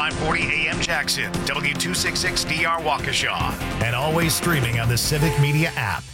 540 AM Jackson, W266DR Waukesha, and always streaming on the Civic Media app.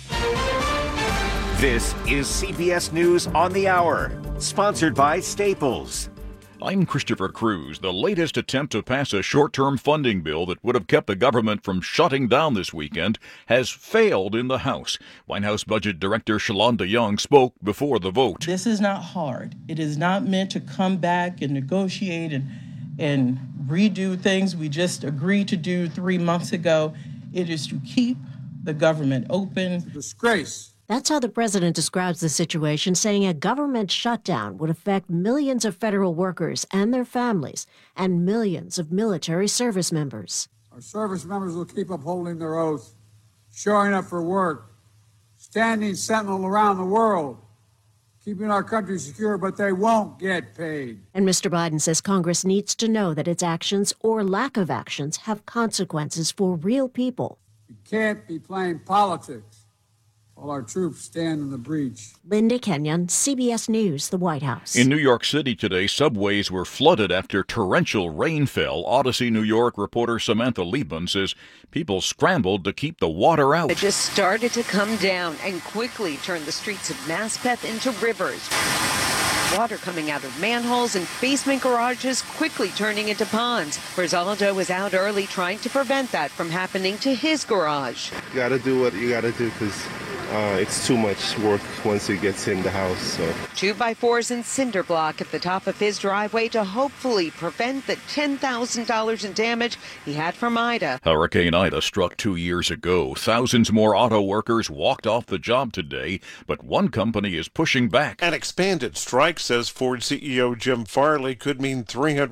This is CBS News on the Hour, sponsored by Staples. I'm Christopher Cruz. The latest attempt to pass a short-term funding bill that would have kept the government from shutting down this weekend has failed in the House. White House Budget Director Shalonda Young spoke before the vote. This is not hard. It is not meant to come back and negotiate and redo things we just agreed to do 3 months ago. It is to keep the government open. Disgrace. That's how the president describes the situation, saying a government shutdown would affect millions of federal workers and their families and millions of military service members. Our service members will keep upholding their oath, showing up for work, standing sentinel around the world, keeping our country secure, but they won't get paid. And Mr. Biden says Congress needs to know that its actions or lack of actions have consequences for real people. We can't be playing politics while our troops stand in the breach. Linda Kenyon, CBS News, the White House. In New York City today, subways were flooded after torrential rain fell. Odyssey, New York reporter Samantha Liebman says people scrambled to keep the water out. It just started to come down and quickly turned the streets of Maspeth into rivers. Water coming out of manholes and basement garages quickly turning into ponds. Rizaldo was out early trying to prevent that from happening to his garage. You got to do what you got to do because it's too much work once it gets in the house. So 2x4s and cinder block at the top of his driveway to hopefully prevent the $10,000 in damage he had from Ida. Hurricane Ida struck 2 years ago. Thousands more auto workers walked off the job today, but one company is pushing back. An expanded strike, says Ford CEO Jim Farley, could mean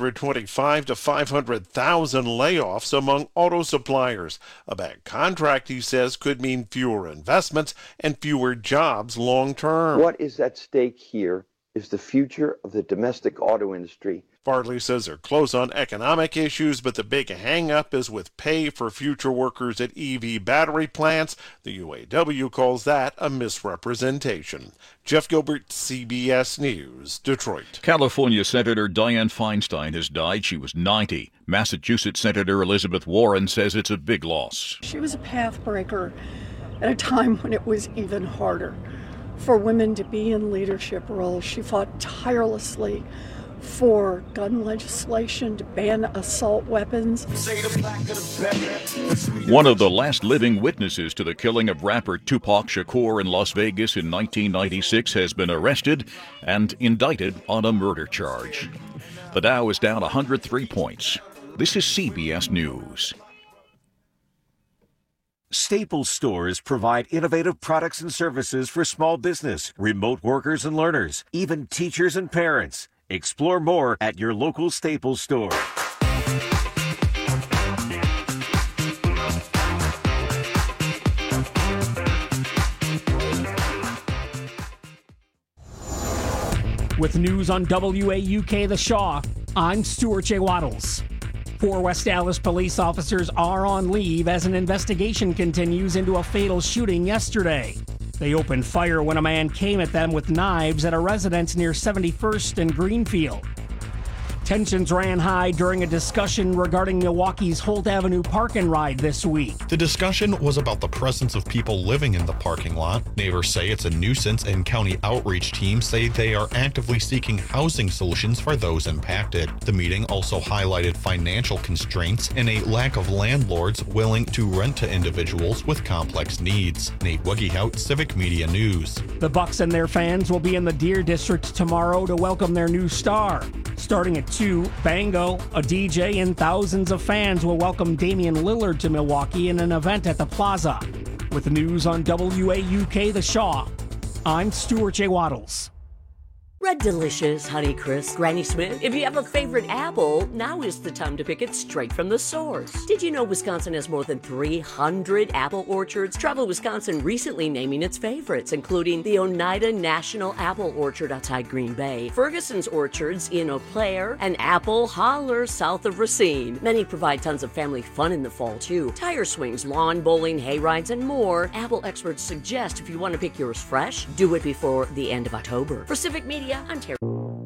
325 to 500,000 layoffs among auto suppliers. A bad contract, he says, could mean fewer investments and fewer jobs long term. What is at stake here is the future of the domestic auto industry. Farley says they're close on economic issues, but the big hang-up is with pay for future workers at EV battery plants. The UAW calls that a misrepresentation. Jeff Gilbert, CBS News, Detroit. California Senator Dianne Feinstein has died. She was 90. Massachusetts Senator Elizabeth Warren says it's a big loss. She was a path breaker at a time when it was even harder for women to be in leadership roles. She fought tirelessly for gun legislation to ban assault weapons. One of the last living witnesses to the killing of rapper Tupac Shakur in Las Vegas in 1996 has been arrested and indicted on a murder charge. The Dow is down 103 points. This is CBS News. Staples stores provide innovative products and services for small business, remote workers and learners, even teachers and parents. Explore more at your local Staples store. With news on WAUK The Shaw, I'm Stuart J. Waddles. 4 West Dallas police officers are on leave as an investigation continues into a fatal shooting yesterday. They opened fire when a man came at them with knives at a residence near 71st and Greenfield. Tensions ran high during a discussion regarding Milwaukee's Holt Avenue Park and Ride this week. The discussion was about the presence of people living in the parking lot. Neighbors say it's a nuisance, and county outreach teams say they are actively seeking housing solutions for those impacted. The meeting also highlighted financial constraints and a lack of landlords willing to rent to individuals with complex needs. Nate Wuggehout, Civic Media News. The Bucks and their fans will be in the Deer District tomorrow to welcome their new star. Starting at 2, Bango, a DJ, and thousands of fans will welcome Damian Lillard to Milwaukee in an event at the Plaza. With news on WAUK The Shaw, I'm Stuart J. Waddles. Red Delicious, Honeycrisp, Granny Smith. If you have a favorite apple, now is the time to pick it straight from the source. Did you know Wisconsin has more than 300 apple orchards? Travel Wisconsin recently naming its favorites, including the Oneida National Apple Orchard outside Green Bay, Ferguson's Orchards in Eau Claire, and Apple Holler south of Racine. Many provide tons of family fun in the fall, too. Tire swings, lawn bowling, hay rides, and more. Apple experts suggest if you want to pick yours fresh, do it before the end of October. For Civic Media, I'm Terry.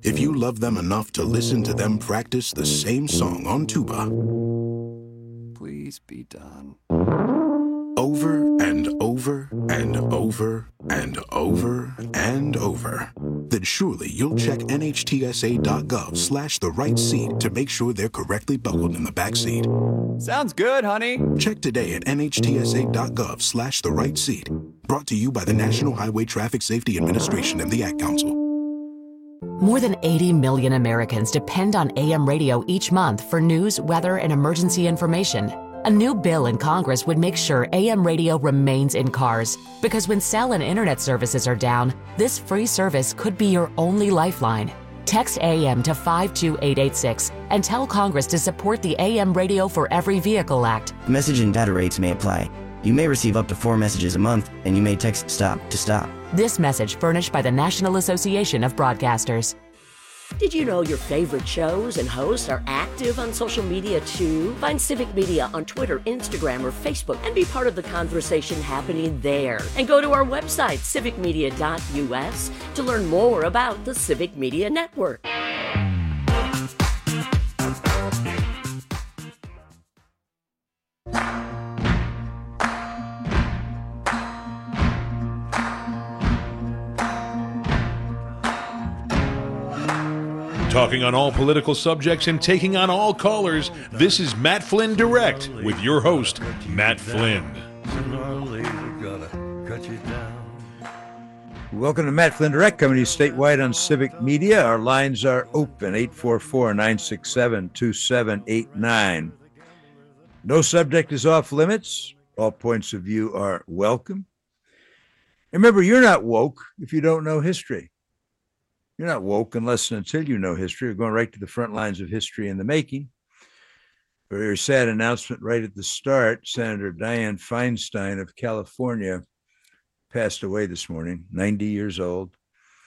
if you love them enough to listen to them practice the same song on tuba. Please be done. Over and over and over and over and over, then surely you'll check NHTSA.gov/the right seat to make sure they're correctly buckled in the back seat. Sounds good, honey. Check today at NHTSA.gov/the right seat. Brought to you by the National Highway Traffic Safety Administration and the Ad Council. More than 80 million Americans depend on AM radio each month for news, weather, and emergency information. A new bill in Congress would make sure AM radio remains in cars, because when cell and internet services are down, this free service could be your only lifeline. Text AM to 52886 and tell Congress to support the AM Radio for Every Vehicle Act. Message and data rates may apply. You may receive up to 4 messages a month, and you may text STOP to stop. This message furnished by the National Association of Broadcasters. Did you know your favorite shows and hosts are active on social media too? Find Civic Media on Twitter, Instagram, or Facebook and be part of the conversation happening there. And go to our website, civicmedia.us, to learn more about the Civic Media Network. Talking on all political subjects and taking on all callers, this is Matt Flynn Direct with your host, Matt Flynn. Welcome to Matt Flynn Direct, coming to you statewide on Civic Media. Our lines are open, 844-967-2789. No subject is off limits. All points of view are welcome. And remember, you're not woke if you don't know history. You're not woke unless and until you know history. We're going right to the front lines of history in the making. Very sad announcement right at the start. Senator Dianne Feinstein of California passed away this morning, 90 years old.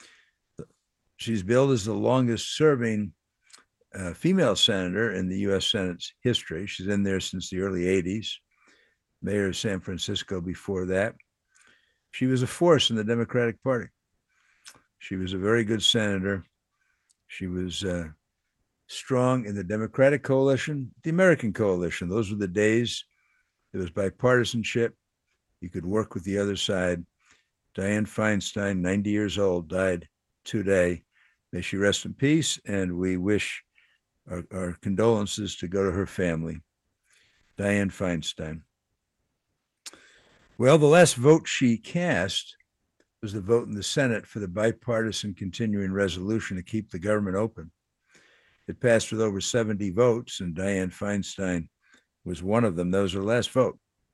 She's billed as the longest serving female senator in the U.S. Senate's history. She's in there since the early 80s, mayor of San Francisco before that. She was a force in the Democratic Party. She was a very good senator. She was strong in the Democratic coalition, the American coalition. Those were the days. There was bipartisanship. You could work with the other side. Dianne Feinstein, 90 years old, died today. May she rest in peace, and we wish our condolences to go to her family. Dianne Feinstein. Well, the last vote she cast was the vote in the Senate for the bipartisan continuing resolution to keep the government open. It passed with over 70 votes, and Dianne Feinstein was one of them. That was her last vote.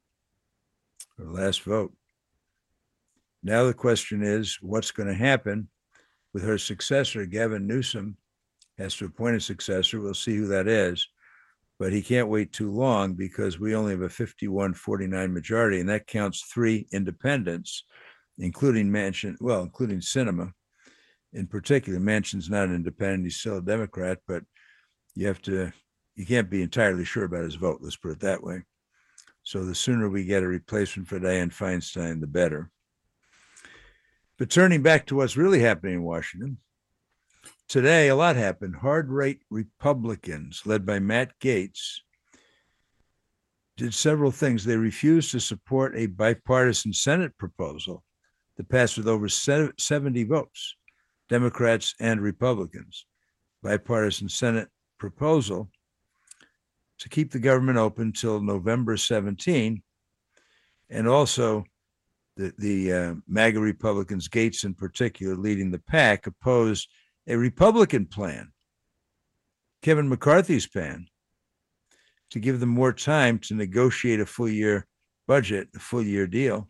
Her last vote. Now the question is, what's going to happen with her successor? Gavin Newsom has to appoint a successor. We'll see who that is, but he can't wait too long because we only have a 51-49 majority, and that counts 3 independents, including Manchin, including Sinema in particular. Manchin's not an independent, he's still a Democrat, but you can't be entirely sure about his vote, let's put it that way. So the sooner we get a replacement for Dianne Feinstein, the better. But turning back to what's really happening in Washington, today a lot happened. Hard-right Republicans, led by Matt Gaetz, did several things. They refused to support a bipartisan Senate proposal that passed with over 70 votes, Democrats and Republicans. Bipartisan Senate proposal to keep the government open till November 17, and also the MAGA Republicans, Gaetz in particular, leading the pack, opposed a Republican plan, Kevin McCarthy's plan, to give them more time to negotiate a full-year budget, a full-year deal.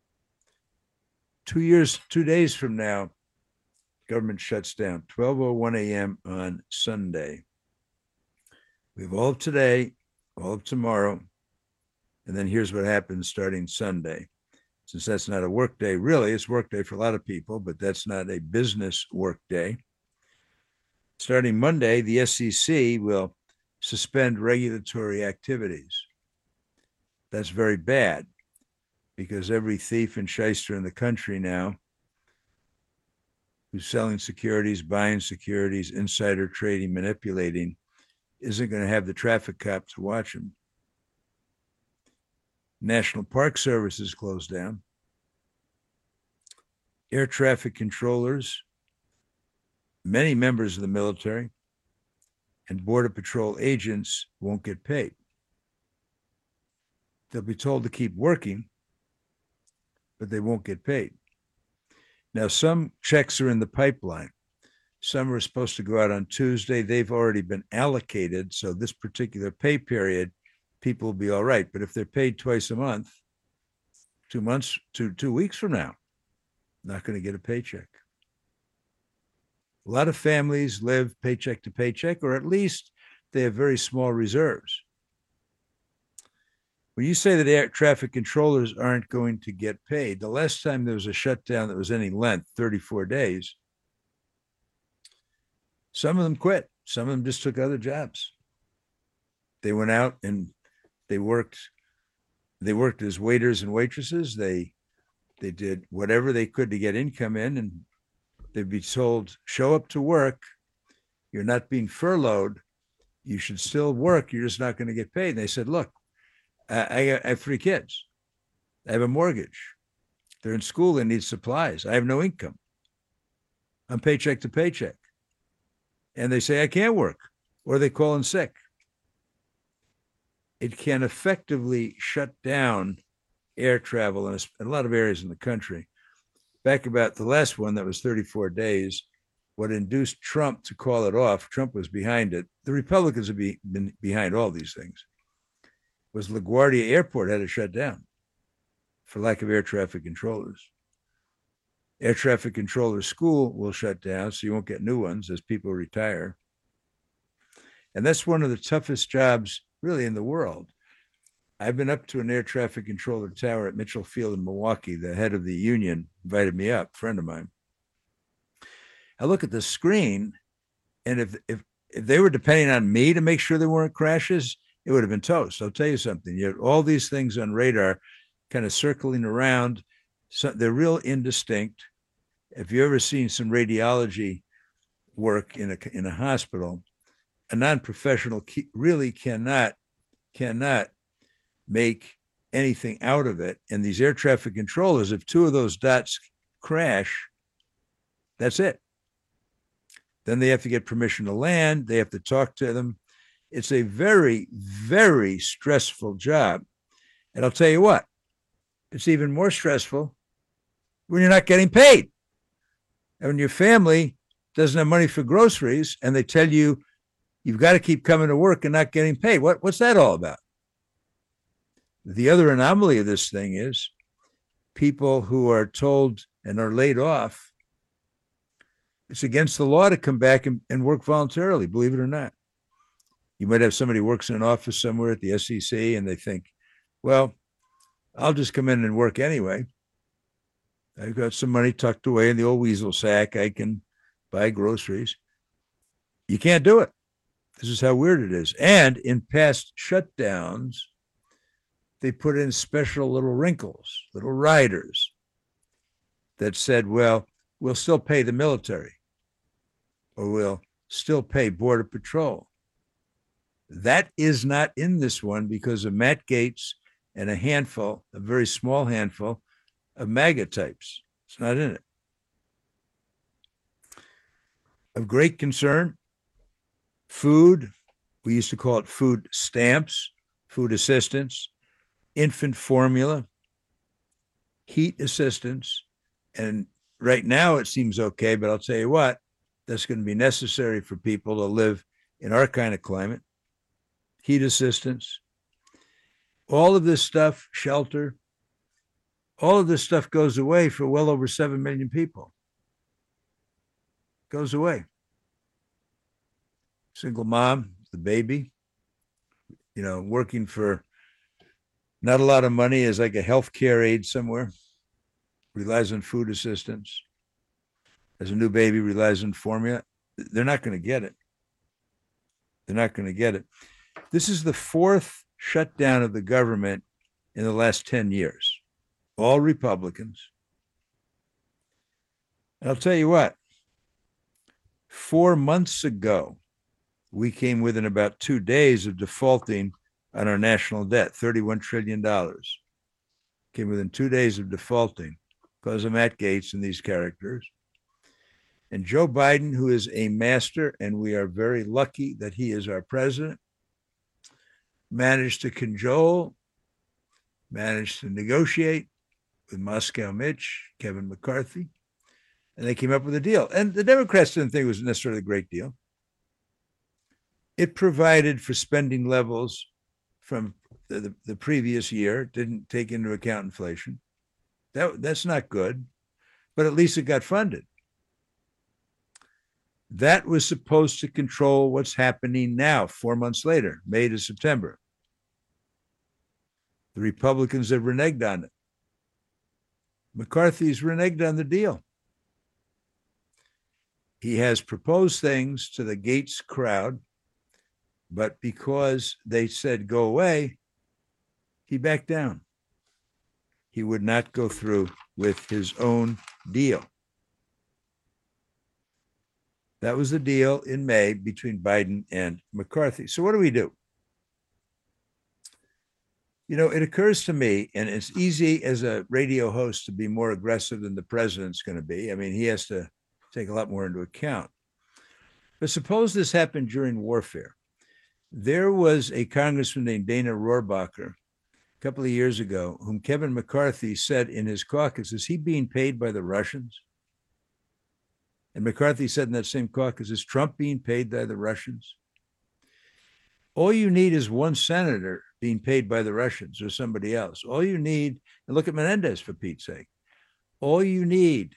2 days from now, government shuts down, 12:01 a.m. on Sunday. We have all of today, all of tomorrow, and then here's what happens starting Sunday. Since that's not a work day, really, it's work day for a lot of people, but that's not a business work day. Starting Monday, the SEC will suspend regulatory activities. That's very bad, because every thief and shyster in the country now who's selling securities, buying securities, insider trading, manipulating, isn't going to have the traffic cop to watch him. National Park Service is closed down. Air traffic controllers, many members of the military, and Border Patrol agents won't get paid. They'll be told to keep working, but they won't get paid. Now, some checks are in the pipeline. Some are supposed to go out on Tuesday. They've already been allocated. So this particular pay period, people will be all right. But if they're paid twice a month, 2 weeks from now, not going to get a paycheck. A lot of families live paycheck to paycheck, or at least they have very small reserves. When you say that air traffic controllers aren't going to get paid, the last time there was a shutdown that was any length, 34 days, some of them quit. Some of them just took other jobs. They went out and they worked as waiters and waitresses. They did whatever they could to get income in, and they'd be told, show up to work. You're not being furloughed. You should still work. You're just not going to get paid. And they said, look, I have 3 kids. I have a mortgage. They're in school. They need supplies. I have no income. I'm paycheck to paycheck. And they say, I can't work, or they call in sick. It can effectively shut down air travel in a lot of areas in the country. Back about the last one that was 34 days, what induced Trump to call it off, Trump was behind it. The Republicans have been behind all these things. Was LaGuardia Airport had to shut down for lack of air traffic controllers. Air traffic controller school will shut down, so you won't get new ones as people retire. And that's one of the toughest jobs really in the world. I've been up to an air traffic controller tower at Mitchell Field in Milwaukee. The head of the union invited me up, a friend of mine. I look at the screen, and if they were depending on me to make sure there weren't crashes, it would have been toast. I'll tell you something. You have all these things on radar kind of circling around. So they're real indistinct. If you've ever seen some radiology work in a hospital, a non-professional really cannot make anything out of it. And these air traffic controllers, if 2 of those dots crash, that's it. Then they have to get permission to land. They have to talk to them. It's a very, very stressful job. And I'll tell you what, it's even more stressful when you're not getting paid. And when your family doesn't have money for groceries and they tell you you've got to keep coming to work and not getting paid. What's that all about? The other anomaly of this thing is people who are told and are laid off, it's against the law to come back and work voluntarily, believe it or not. You might have somebody who works in an office somewhere at the SEC and they think, well, I'll just come in and work anyway. I've got some money tucked away in the old weasel sack. I can buy groceries. You can't do it. This is how weird it is. And in past shutdowns, they put in special little wrinkles, little riders that said, well, we'll still pay the military, or we'll still pay Border Patrol. That is not in this one because of Matt Gaetz and a very small handful of MAGA types. It's not in it. Of great concern, food, we used to call it food stamps, food assistance, infant formula, heat assistance. And right now it seems okay, but I'll tell you what, that's going to be necessary for people to live in our kind of climate. Heat assistance, all of this stuff, shelter, all of this stuff goes away for well over 7 million people. Goes away. Single mom, the baby, working for not a lot of money as like a healthcare aide somewhere, relies on food assistance. As a new baby, relies on formula. They're not going to get it. They're not going to get it. This is the 4th shutdown of the government in the last 10 years. All Republicans. And I'll tell you what, 4 months ago, we came within about 2 days of defaulting on our national debt, $31 trillion. Came within 2 days of defaulting because of Matt Gaetz and these characters. And Joe Biden, who is a master, and we are very lucky that he is our president, managed to cajole, managed to negotiate with Moscow Mitch, Kevin McCarthy, and they came up with a deal. And the Democrats didn't think it was necessarily a great deal. It provided for spending levels from the previous year, didn't take into account inflation. That's not good, but at least it got funded. That was supposed to control what's happening now, 4 months later, May to September. The Republicans have reneged on it. McCarthy's reneged on the deal. He has proposed things to the Gaetz crowd, but because they said go away, he backed down. He would not go through with his own deal. That was the deal in May between Biden and McCarthy. So what do we do? You know, it occurs to me, and it's easy as a radio host to be more aggressive than the president's going to be. I mean, he has to take a lot more into account. But suppose this happened during warfare. There was a congressman named Dana Rohrabacher a couple of years ago whom Kevin McCarthy said in his caucus, is he being paid by the Russians? And McCarthy said in that same caucus, is Trump being paid by the Russians? All you need is one senator being paid by the Russians or somebody else. All you need, and look at Menendez for Pete's sake. All you need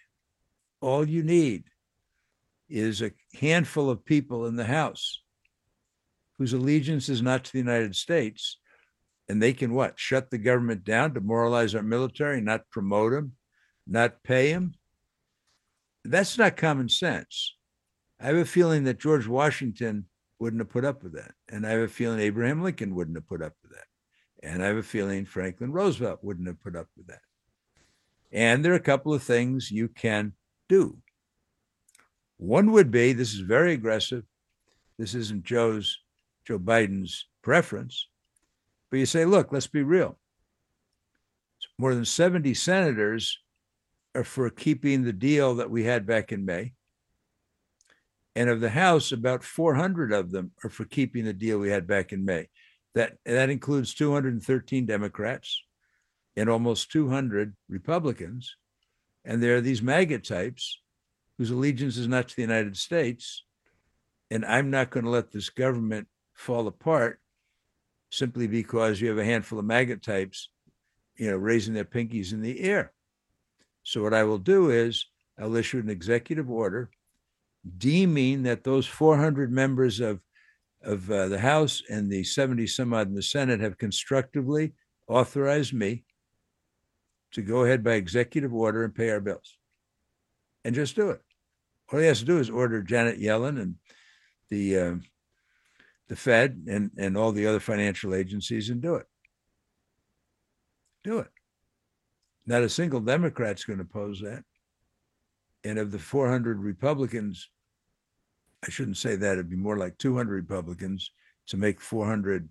is a handful of people in the House whose allegiance is not to the United States, and they can what? Shut the government down, demoralize our military, not promote them, not pay them. That's not common sense. I have a feeling that George Washington wouldn't have put up with that. And I have a feeling Abraham Lincoln wouldn't have put up with that. And I have a feeling Franklin Roosevelt wouldn't have put up with that. And there are a couple of things you can do. One would be, this is very aggressive. This isn't Joe Biden's preference. But you say, look, let's be real. More than 70 senators are for keeping the deal that we had back in May. And of the House, about 400 of them are for keeping the deal we had back in May. That includes 213 Democrats and almost 200 Republicans. And there are these MAGA types whose allegiance is not to the United States. And I'm not going to let this government fall apart simply because you have a handful of MAGA types, raising their pinkies in the air. So what I will do is I'll issue an executive order deeming that those 400 members of the House and the 70 some odd in the Senate have constructively authorized me to go ahead by executive order and pay our bills. And just do it. All he has to do is order Janet Yellen and the Fed and all the other financial agencies and do it. Do it. Not a single Democrat's going to oppose that. And of the 400 Republicans, I shouldn't say that, it'd be more like 200 Republicans to make 400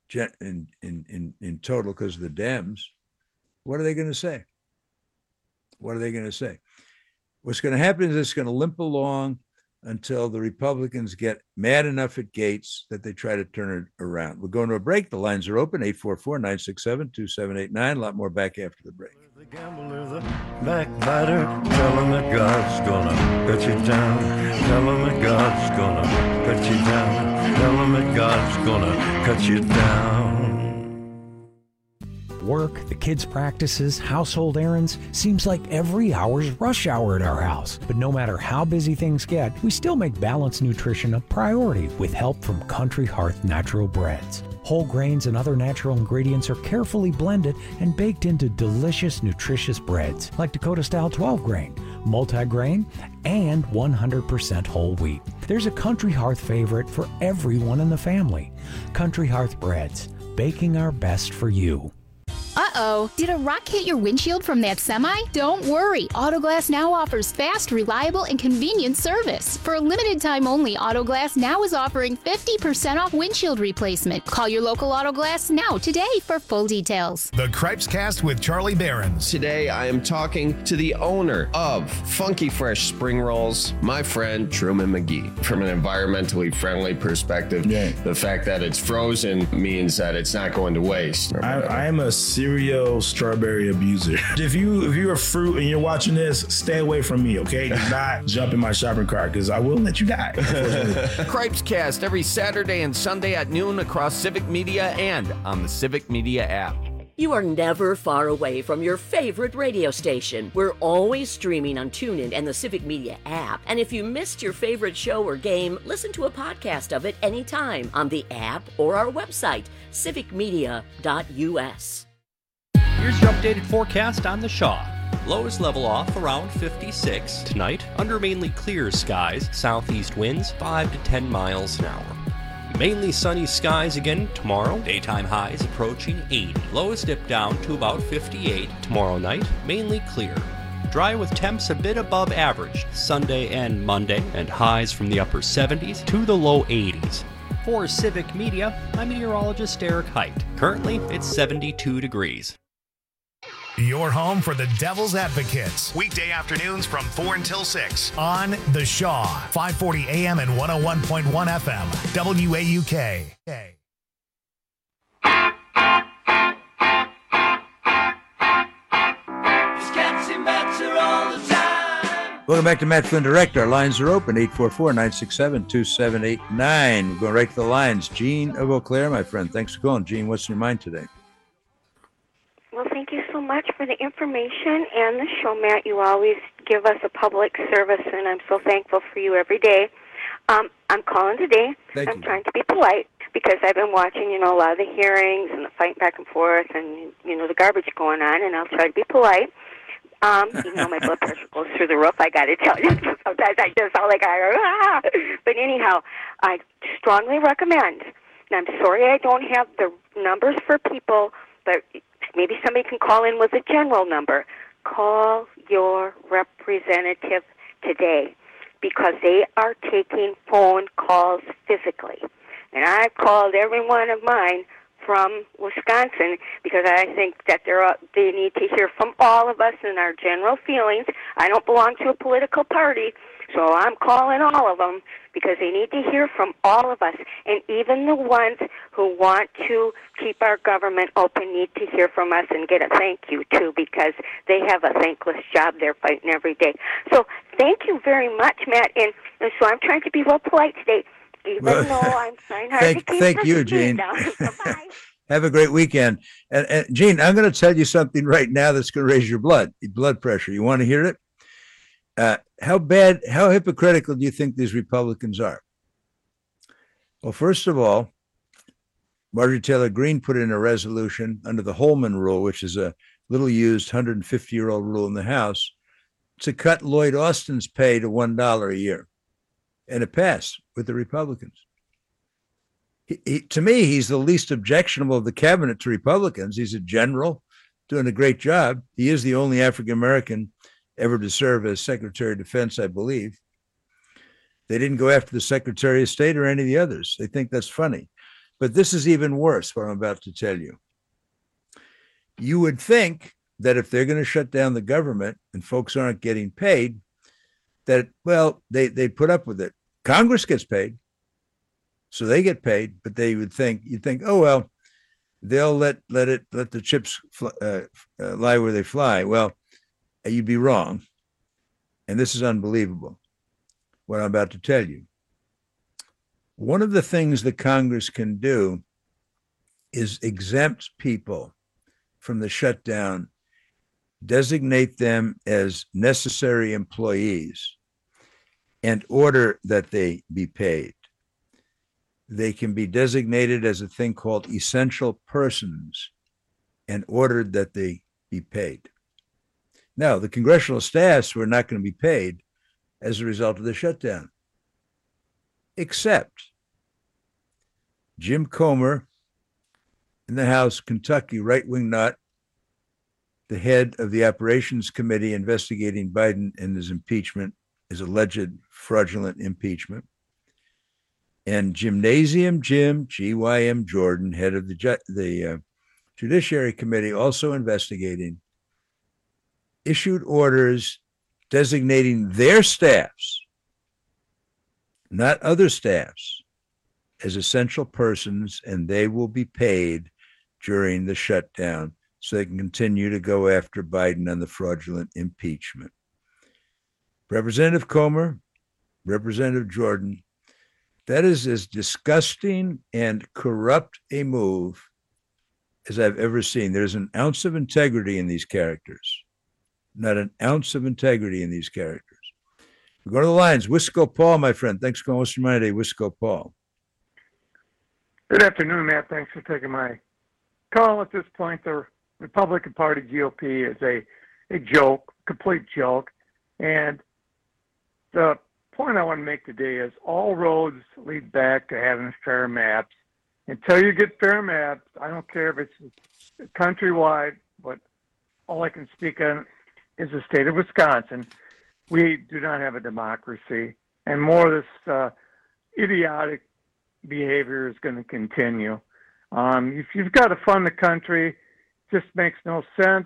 in total because of the Dems. What are they going to say? What are they going to say? What's going to happen is it's going to limp along until the Republicans get mad enough at Gaetz that they try to turn it around. We're going to a break. The lines are open, 844-967-2789. A lot more back after the break. The gambler, the backbiter, tell him that God's gonna cut you down. Tell him that God's gonna cut you down. Tell him that God's gonna cut you down. Work, the kids' practices, household errands, seems like every hour's rush hour at our house. But no matter how busy things get, we still make balanced nutrition a priority with help from Country Hearth Natural Breads. Whole grains and other natural ingredients are carefully blended and baked into delicious, nutritious breads like Dakota-style 12-grain, multi-grain, and 100% whole wheat. There's a Country Hearth favorite for everyone in the family. Country Hearth Breads, baking our best for you. Uh-oh, did a rock hit your windshield from that semi? Don't worry, Autoglass Now offers fast, reliable, and convenient service. For a limited time only, Autoglass Now is offering 50% off windshield replacement. Call your local Autoglass Now today for full details. The Cripes Cast with Charlie Behrens. Today I am talking to the owner of Funky Fresh Spring Rolls, my friend Truman McGee. From an environmentally friendly perspective, the fact that it's frozen means that it's not going to waste. I am a serial strawberry abuser. If you're a fruit and you're watching this, stay away from me, okay? Do not jump in my shopping cart because I will let you die. Cripes Cast every Saturday and Sunday at noon across Civic Media and on the Civic Media app. You are never far away from your favorite radio station. We're always streaming on TuneIn and the Civic Media app. And if you missed your favorite show or game, listen to a podcast of it anytime on the app or our website, civicmedia.us. Here's your updated forecast on the Shaw. Lows level off around 56 tonight under mainly clear skies, southeast winds 5 to 10 miles an hour. Mainly sunny skies again tomorrow, daytime highs approaching 80. Lows dip down to about 58 tomorrow night, mainly clear. Dry with temps a bit above average Sunday and Monday, and highs from the upper 70s to the low 80s. For Civic Media, I'm meteorologist Eric Height. Currently, it's 72 degrees. Your home for the Devil's Advocates. Weekday afternoons from 4 until 6 on The Shaw, 540 AM and 101.1 FM, WAUK. Welcome back to Matt Flynn Direct. Our lines are open, 844-967-2789. We're going right to the lines. Gene of Eau Claire, my friend. Thanks for calling. Gene, what's in your mind today? Well, thank you so much for the information and the show, Matt. You always give us a public service, and I'm so thankful for you every day. I'm calling today. I'm trying to be polite because I've been watching, a lot of the hearings and the fight back and forth and, the garbage going on, and I'll try to be polite. Even though my blood pressure goes through the roof, I got to tell you, sometimes I just sound like But anyhow, I strongly recommend, and I'm sorry I don't have the numbers for people, but maybe somebody can call in with a general number. Call your representative today because they are taking phone calls physically. And I've called every one of mine from Wisconsin because I think that they need to hear from all of us in our general feelings. I don't belong to a political party, so I'm calling all of them because they need to hear from all of us. And even the ones who want to keep our government open need to hear from us and get a thank you, too, because they have a thankless job they're fighting every day. So thank you very much, Matt. And so I'm trying to be real polite today, even though I'm trying hard to keep Thank you, Gene. Bye-bye. Have a great weekend. And Gene, I'm going to tell you something right now that's going to raise your blood pressure. You want to hear it? How hypocritical do you think these Republicans are? Well, first of all, Marjorie Taylor Greene put in a resolution under the Holman Rule, which is a little used 150-year-old rule in the House, to cut Lloyd Austin's pay to $1 a year. And it passed with the Republicans. To me, he's the least objectionable of the cabinet to Republicans. He's a general doing a great job. He is the only African-American ever to serve as Secretary of Defense, I believe. They didn't go after the Secretary of State or any of the others. They think that's funny. But this is even worse, what I'm about to tell you. You would think that if they're going to shut down the government and folks aren't getting paid, that, well, they put up with it. Congress gets paid, so they get paid, but you'd think, oh, well, they'll let the chips lie where they fly. Well, you'd be wrong. And this is unbelievable, what I'm about to tell you. One of the things that Congress can do is exempt people from the shutdown, designate them as necessary employees, and order that they be paid. They can be designated as a thing called essential persons and ordered that they be paid. Now, the congressional staffs were not going to be paid as a result of the shutdown, except Jim Comer in the House, Kentucky, right-wing nut, the head of the operations committee investigating Biden and his impeachment, his alleged fraudulent impeachment. And Gymnasium Jim, G.Y.M. Jordan, head of the Judiciary Committee, also investigating, issued orders designating their staffs, not other staffs, as essential persons, and they will be paid during the shutdown so they can continue to go after Biden on the fraudulent impeachment. Representative Comer, Representative Jordan, that is as disgusting and corrupt a move as I've ever seen. There's an ounce of integrity in these characters. Not an ounce of integrity in these characters. We go to the lines. Wisco Paul, my friend. Thanks for calling us my day. Wisco Paul. Good afternoon, Matt. Thanks for taking my call. At this point, the Republican Party GOP is a joke, complete joke. And the point I want to make today is all roads lead back to having fair maps. Until you get fair maps, I don't care if it's countrywide, but all I can speak on is the state of Wisconsin. We do not have a democracy, and more of this idiotic behavior is going to continue. If you've got to fund the country, it just makes no sense.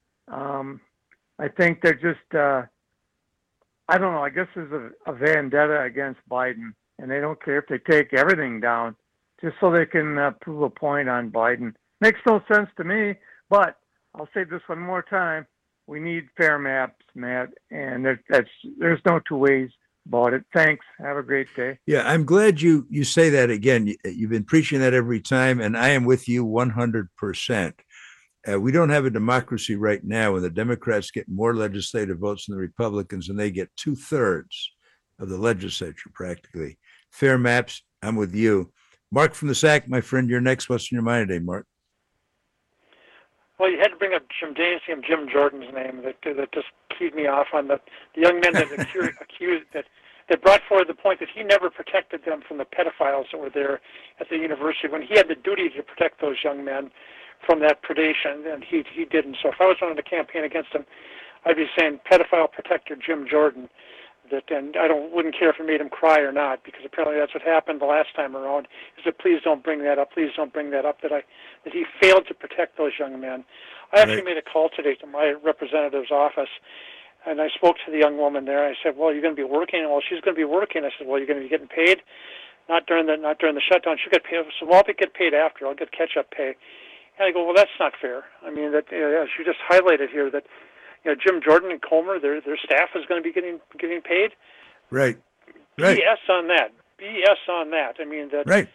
I think they're just, I don't know, I guess there's a vendetta against Biden, and they don't care if they take everything down just so they can prove a point on Biden. Makes no sense to me, but I'll say this one more time. We need fair maps, Matt, and there's no two ways about it. Thanks. Have a great day. Yeah, I'm glad you say that again. You've been preaching that every time, and I am with you 100%. We don't have a democracy right now when the Democrats get more legislative votes than the Republicans, and they get 2/3 of the legislature practically. Fair maps, I'm with you. Mark from the SAC, my friend, you're next. What's in your mind today, Mark? Well, you had to bring up Gymnasium Jim Jordan's name that just keyed me off on the young men that accused that brought forward the point that he never protected them from the pedophiles that were there at the university when he had the duty to protect those young men from that predation, and he didn't. So if I was running a campaign against him, I'd be saying pedophile protector Jim Jordan. And I wouldn't care if it made him cry or not, because apparently that's what happened the last time around. Is that please don't bring that up, please don't bring that up. That he failed to protect those young men. I actually made a call today to my representative's office, and I spoke to the young woman there. I said, "Well, you're going to be working." "Well, she's going to be working." I said, "Well, you're going to be getting paid." Not during the shutdown. She'll get paid. So I'll get paid after. I'll get catch-up pay. And I go, "Well, that's not fair." I mean, that as you just highlighted here, that Jim Jordan and Comer, their staff is going to be getting paid. Right. BS on that. I mean that. Right.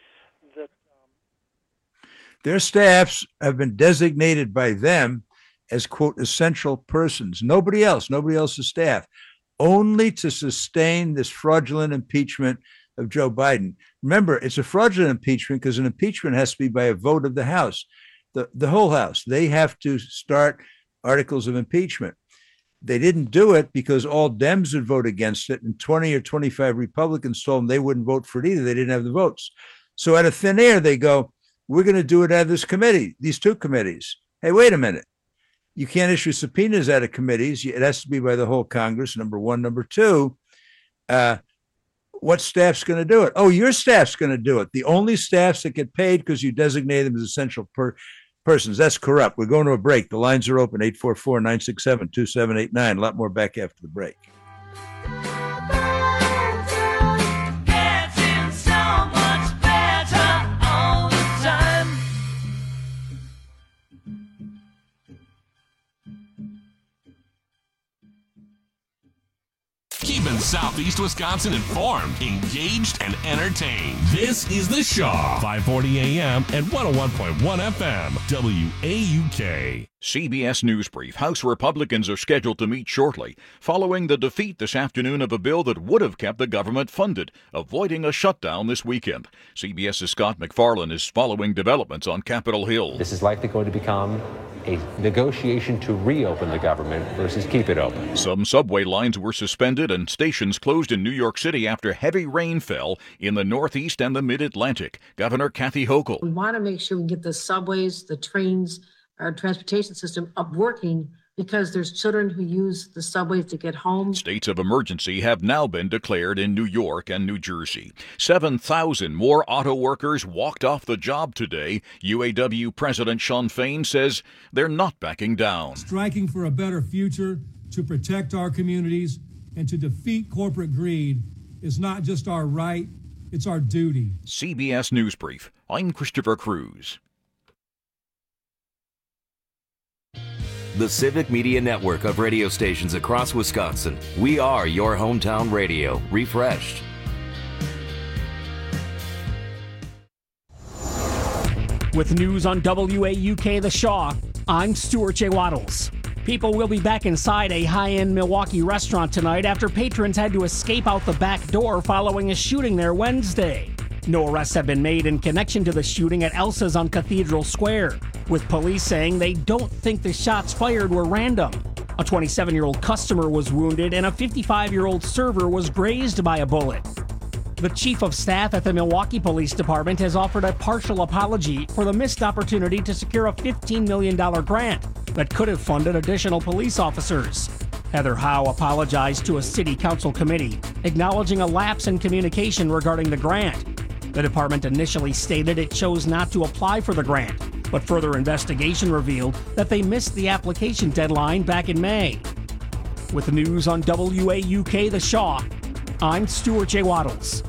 Their staffs have been designated by them as, quote, essential persons. Nobody else's staff, only to sustain this fraudulent impeachment of Joe Biden. Remember, it's a fraudulent impeachment because an impeachment has to be by a vote of the House, the whole House. They have to start articles of impeachment. They didn't do it because all Dems would vote against it, and 20 or 25 Republicans told them they wouldn't vote for it either. They didn't have the votes. So out of thin air, they go, "We're going to do it out of this committee, these two committees." Hey, wait a minute. You can't issue subpoenas out of committees. It has to be by the whole Congress, number one. Number two, what staff's going to do it? Oh, your staff's going to do it. The only staffs that get paid because you designate them as essential persons. That's corrupt. We're going to a break. The lines are open, 844-967-2789. A lot more back after the break. Keeping Southeast Wisconsin informed, engaged, and entertained. This is The Shaw, 540 AM and 101.1 FM, WAUK. CBS News Brief. House Republicans are scheduled to meet shortly, following the defeat this afternoon of a bill that would have kept the government funded, avoiding a shutdown this weekend. CBS's Scott McFarlane is following developments on Capitol Hill. This is likely going to become a negotiation to reopen the government versus keep it open. Some subway lines were suspended and stations closed in New York City after heavy rain fell in the Northeast and the Mid-Atlantic. Governor Kathy Hochul. We want to make sure we get the subways, the trains, our transportation system up working because there's children who use the subways to get home. States of emergency have now been declared in New York and New Jersey. 7,000 more auto workers walked off the job today. UAW President Shawn Fain says they're not backing down. Striking for a better future to protect our communities and to defeat corporate greed is not just our right, it's our duty. CBS News Brief. I'm Christopher Cruz. The Civic Media Network of radio stations across Wisconsin. We are your hometown radio, refreshed. With news on WAUK The Shaw, I'm Stuart J. Waddles. People will be back inside a high-end Milwaukee restaurant tonight after patrons had to escape out the back door following a shooting there Wednesday. No arrests have been made in connection to the shooting at Elsa's on Cathedral Square, with police saying they don't think the shots fired were random. A 27-year-old customer was wounded and a 55-year-old server was grazed by a bullet. The chief of staff at the Milwaukee Police Department has offered a partial apology for the missed opportunity to secure a $15 million grant that could have funded additional police officers. Heather Howe apologized to a city council committee, acknowledging a lapse in communication regarding the grant. The department initially stated it chose not to apply for the grant, but further investigation revealed that they missed the application deadline back in May. With news on WAUK The Shaw, I'm Stuart J. Waddles.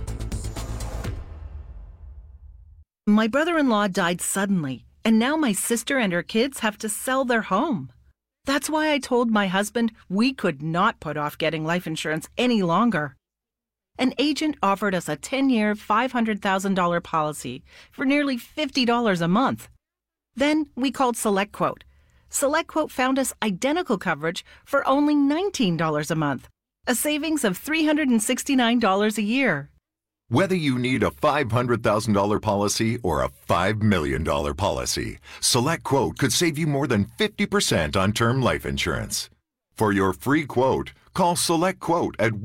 My brother-in-law died suddenly, and now my sister and her kids have to sell their home. That's why I told my husband we could not put off getting life insurance any longer. An agent offered us a 10-year, $500,000 policy for nearly $50 a month. Then we called SelectQuote. SelectQuote found us identical coverage for only $19 a month, a savings of $369 a year. Whether you need a $500,000 policy or a $5 million policy, SelectQuote could save you more than 50% on term life insurance. For your free quote, call SelectQuote at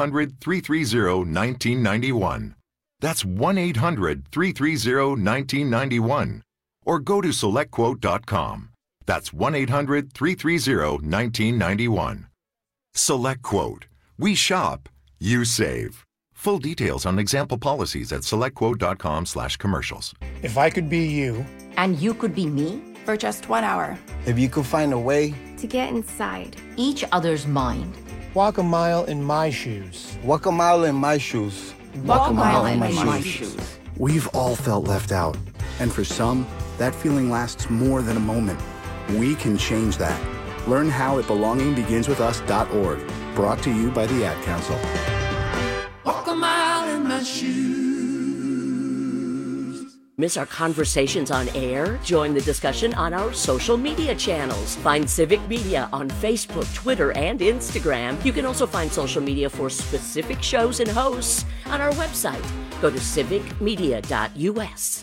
1-800-330-1991. That's 1-800-330-1991. Or go to SelectQuote.com. That's 1-800-330-1991. SelectQuote. We shop, you save. Full details on example policies at SelectQuote.com/commercials. If I could be you. And you could be me? For just 1 hour. If you could find a way. To get inside each other's mind. Walk a mile in my shoes. Walk a mile in my shoes. Walk a mile in my shoes. We've all felt left out. And for some, that feeling lasts more than a moment. We can change that. Learn how at belongingbeginswithus.org. Brought to you by the Ad Council. Walk a mile in my shoes. Miss our conversations on air? Join the discussion on our social media channels. Find Civic Media on Facebook, Twitter, and Instagram. You can also find social media for specific shows and hosts on our website. Go to civicmedia.us.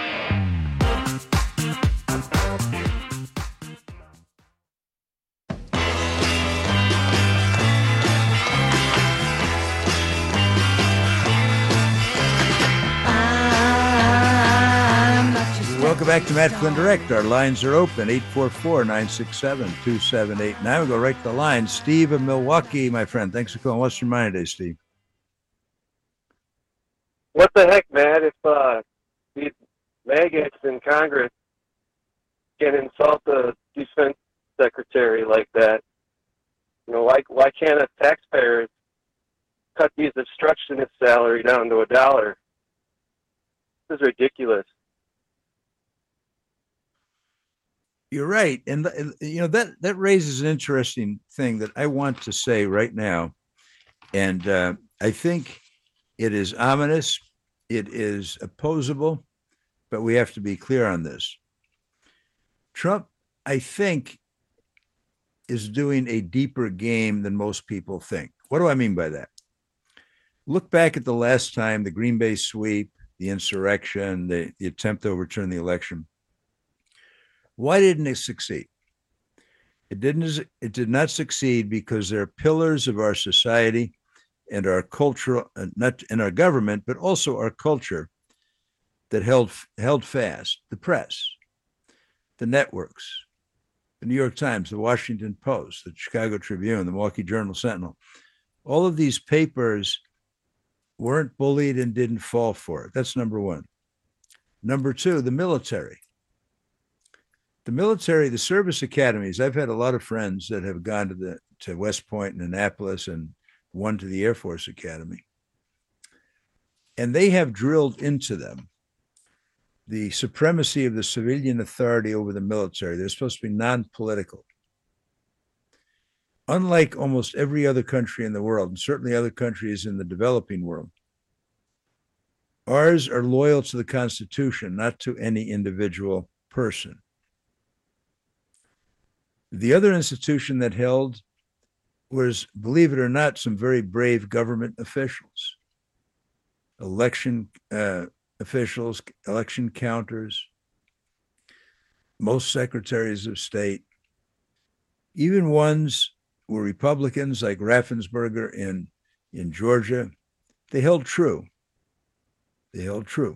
Welcome back to Matt Flynn Direct. Our lines are open, 844-967-2789. Now we go right to the line. Steve of Milwaukee, my friend. Thanks for calling. What's your mind today, Steve? What the heck, Matt? If these maggots in Congress can insult the defense secretary like that, you know, why can't a taxpayer cut these obstructionists' salary down to $1? This is ridiculous. You're right. And you know, that raises an interesting thing that I want to say right now. And I think it is ominous. It is opposable, but we have to be clear on this. Trump, I think, is doing a deeper game than most people think. What do I mean by that? Look back at the last time, the Green Bay sweep, the insurrection, the attempt to overturn the election. Why didn't it succeed? It did not succeed because there are pillars of our society and our cultural, not in our government, but also our culture that held fast. The press, the networks, the New York Times, the Washington Post, the Chicago Tribune, the Milwaukee Journal Sentinel. All of these papers weren't bullied and didn't fall for it. That's number one. Number two, the military. The military, the service academies. I've had a lot of friends that have gone to West Point and Annapolis and one to the Air Force Academy. And they have drilled into them the supremacy of the civilian authority over the military. They're supposed to be non-political. Unlike almost every other country in the world, and certainly other countries in the developing world, ours are loyal to the Constitution, not to any individual person. The other institution that held was, believe it or not, some very brave government officials, election officials, election counters, most secretaries of state, even ones were Republicans like Raffensperger in Georgia. They held true. They held true.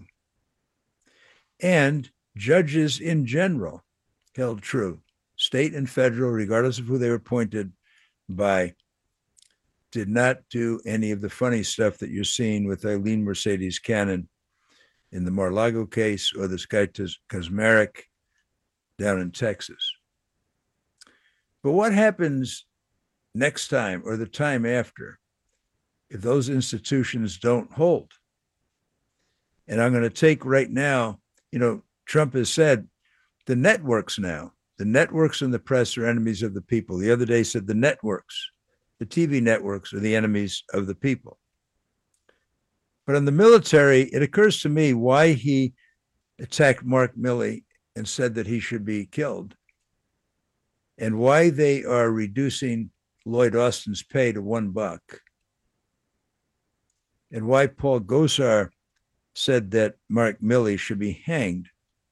And judges in general held true, state and federal, regardless of who they were appointed by, did not do any of the funny stuff that you're seeing with Eileen Mercedes Cannon in the Mar-a-Lago case or this guy Kazmarek down in Texas. But what happens next time or the time after if those institutions don't hold? And I'm going to take right now, Trump has said the networks now, the networks and the press are enemies of the people. The other day said the networks, the TV networks are the enemies of the people. But in the military, it occurs to me why he attacked Mark Milley and said that he should be killed, and why they are reducing Lloyd Austin's pay to $1, and why Paul Gosar said that Mark Milley should be hanged,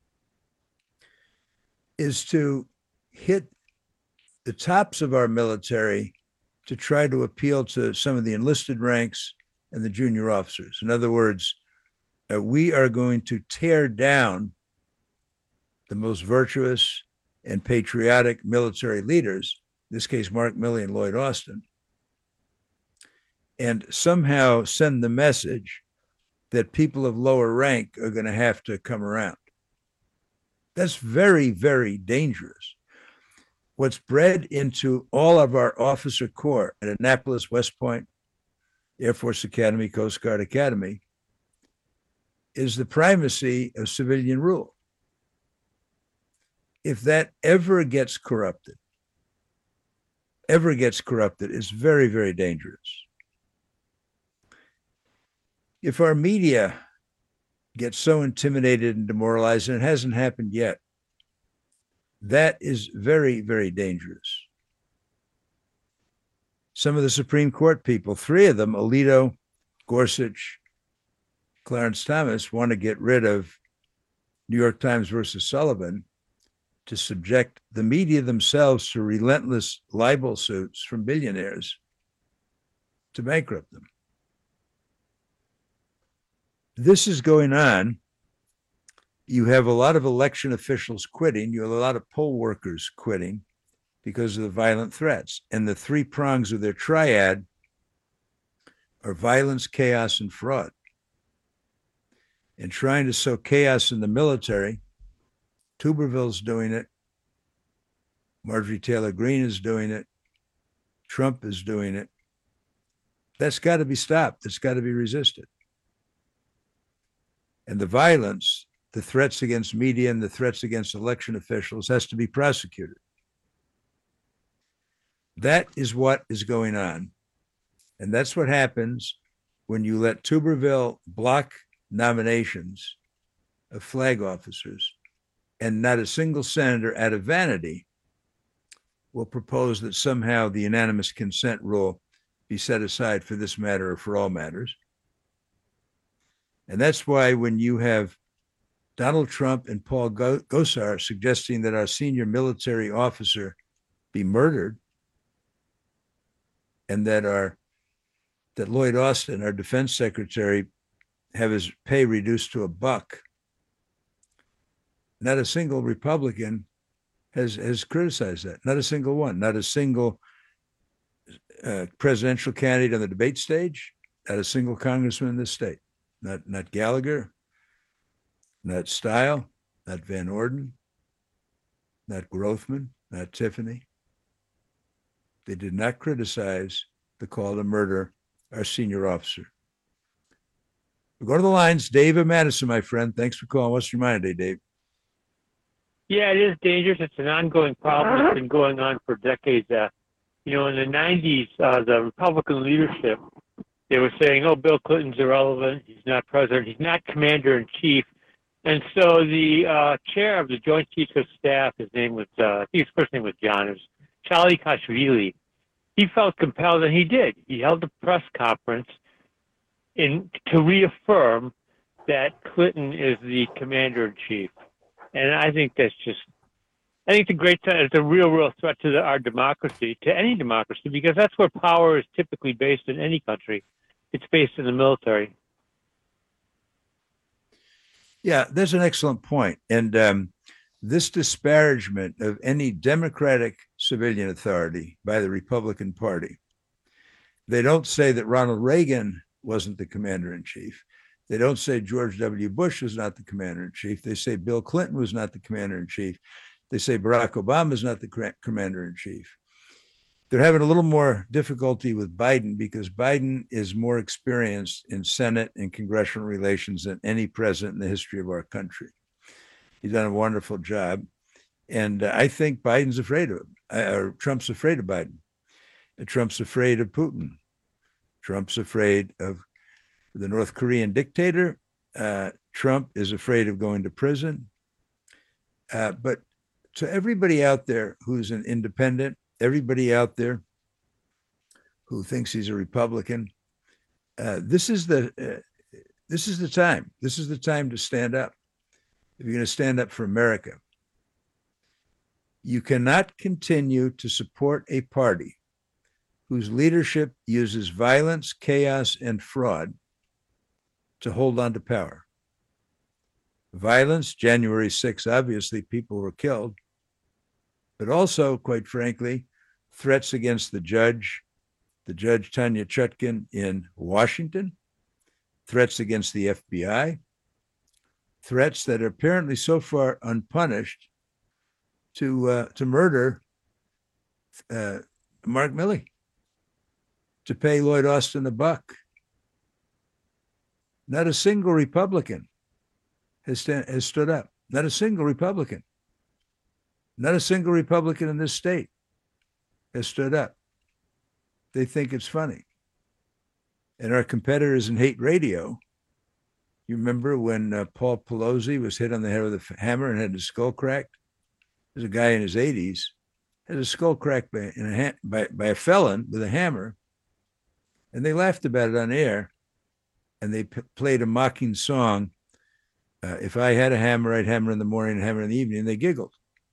is to hit the tops of our military to try to appeal to some of the enlisted ranks and the junior officers. In other words, we are going to tear down the most virtuous and patriotic military leaders, in this case, Mark Milley and Lloyd Austin, and somehow send the message that people of lower rank are going to have to come around. That's very, very dangerous. What's bred into all of our officer corps at Annapolis, West Point, Air Force Academy, Coast Guard Academy, is the primacy of civilian rule. If that ever gets corrupted, it's very, very dangerous. If our media gets so intimidated and demoralized, and it hasn't happened yet, that is very, very dangerous. Some of the Supreme Court people, 3 of them, Alito, Gorsuch, Clarence Thomas, want to get rid of New York Times versus Sullivan to subject the media themselves to relentless libel suits from billionaires to bankrupt them. This is going on. You have a lot of election officials quitting. You have a lot of poll workers quitting because of the violent threats. And the 3 prongs of their triad are violence, chaos, and fraud. And trying to sow chaos in the military, Tuberville's doing it. Marjorie Taylor Greene is doing it. Trump is doing it. That's got to be stopped. It's got to be resisted. And the violence, the threats against media and the threats against election officials has to be prosecuted. That is what is going on. And that's what happens when you let Tuberville block nominations of flag officers, and not a single senator out of vanity will propose that somehow the unanimous consent rule be set aside for this matter or for all matters. And that's why when you have Donald Trump and Paul Gosar suggesting that our senior military officer be murdered, and that Lloyd Austin, our defense secretary, have his pay reduced to $1, not a single Republican has criticized that. Not a single one. Not a single presidential candidate on the debate stage. Not a single congressman in this state. Not Gallagher. Not Stile. Not Van Orden. Not Grothman. Not Tiffany. They did not criticize the call to murder our senior officer. We'll go to the lines. Dave and Madison, my friend. Thanks for calling. What's your mind today, Dave? Yeah, it is dangerous. It's an ongoing problem. It's been going on for decades. In the 90s, the Republican leadership, they were saying, oh, Bill Clinton's irrelevant. He's not president. He's not commander-in-chief. And so the chair of the Joint Chiefs of Staff, his name was, I think his first name was John, it was Charlie Kashvili. He felt compelled, and he did. He held a press conference to reaffirm that Clinton is the commander-in-chief. And I think it's a real threat to our democracy, to any democracy, because that's where power is typically based in any country. It's based in the military. Yeah, that's an excellent point. And this disparagement of any democratic civilian authority by the Republican Party, they don't say that Ronald Reagan wasn't the commander-in-chief. They don't say George W. Bush was not the commander-in-chief. They say Bill Clinton was not the commander-in-chief. They say Barack Obama is not the commander-in-chief. They're having a little more difficulty with Biden because Biden is more experienced in Senate and congressional relations than any president in the history of our country. He's done a wonderful job. And I think Biden's afraid of him, or Trump's afraid of Biden. Trump's afraid of Putin. Trump's afraid of the North Korean dictator. Trump is afraid of going to prison. But to everybody out there who's an independent, everybody out there who thinks he's a Republican, this is the time. This is the time to stand up. If you're going to stand up for America, you cannot continue to support a party whose leadership uses violence, chaos, and fraud to hold on to power. Violence, January 6th, obviously people were killed, but also, quite frankly, threats against the judge Tanya Chutkan in Washington, threats against the FBI, threats that are apparently so far unpunished to murder Mark Milley, to pay Lloyd Austin $1. Not a single Republican has stood up. Not a single Republican. Not a single Republican in this state has stood up. They think it's funny. And our competitors in hate radio, you remember when Paul Pelosi was hit on the head with a hammer and had his skull cracked? There's a guy in his 80s, had his skull cracked by a felon with a hammer, and they laughed about it on air, and they played a mocking song. If I had a hammer, I'd hammer in the morning and hammer in the evening, and they giggled.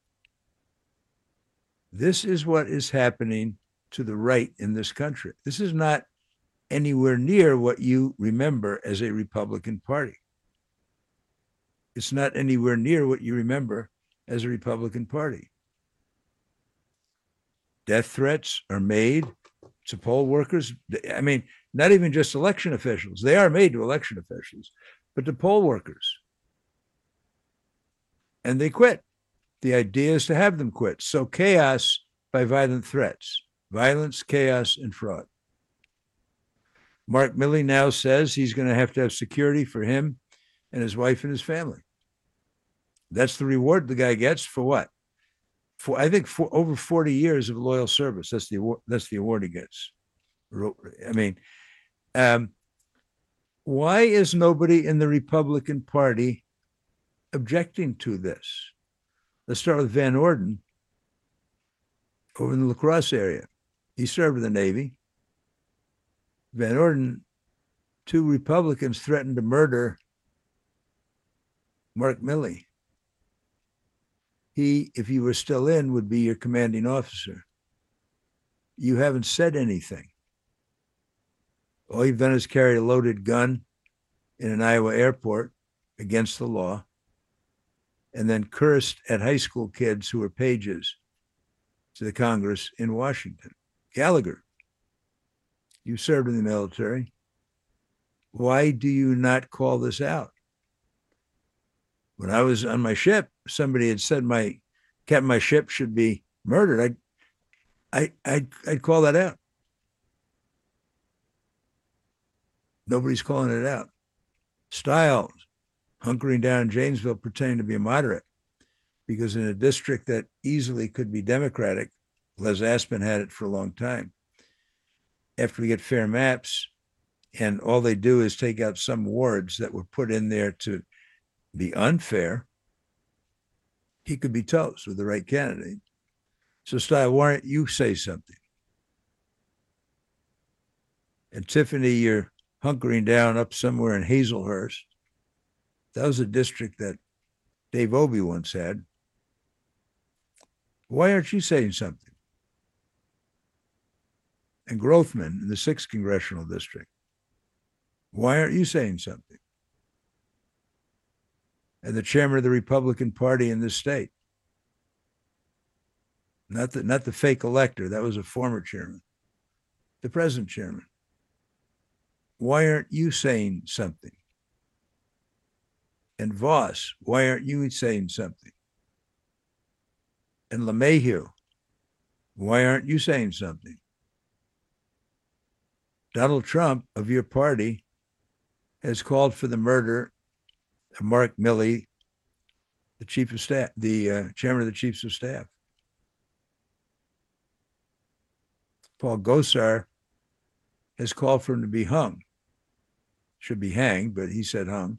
This is what is happening to the right in this country. This is not anywhere near what you remember as a Republican Party. It's not anywhere near what you remember as a Republican Party. Death threats are made to poll workers. I mean, not even just election officials. They are made to election officials, but to poll workers. And they quit. The idea is to have them quit. So chaos by violent threats, violence, chaos, and fraud. Mark Milley now says he's going to have security for him and his wife and his family. That's the reward the guy gets for what? For over 40 years of loyal service. That's the award he gets. I mean, why is nobody in the Republican Party objecting to this? Let's start with Van Orden over in the La Crosse area. He served in the Navy. Van Orden, 2 Republicans threatened to murder Mark Milley. He, if he were still in, would be your commanding officer. You haven't said anything. All you've done is carry a loaded gun in an Iowa airport against the law. and then cursed at high school kids who were pages to the Congress in Washington. Gallagher, you served in the military. Why do you not call this out? When I was on my ship, somebody had said captain my ship should be murdered. I'd call that out. Nobody's calling it out. Stiles, hunkering down in Janesville, pretending to be a moderate, because in a district that easily could be Democratic, Les Aspin had it for a long time. After we get fair maps, and all they do is take out some wards that were put in there to be unfair, he could be toast with the right candidate. So, Stiles, why don't you say something? And Tiffany, you're hunkering down up somewhere in Hazelhurst. That was a district that Dave Obey once had. Why aren't you saying something? And Grothman in the 6th Congressional District. Why aren't you saying something? And the chairman of the Republican Party in this state. Not the fake elector, that was a former chairman. The present chairman. Why aren't you saying something? And Voss, why aren't you saying something? And LeMahieu, why aren't you saying something? Donald Trump of your party has called for the murder of Mark Milley, the chief of staff, the chairman of the chiefs of staff. Paul Gosar has called for him to be hung. Should be hanged, but he said hung.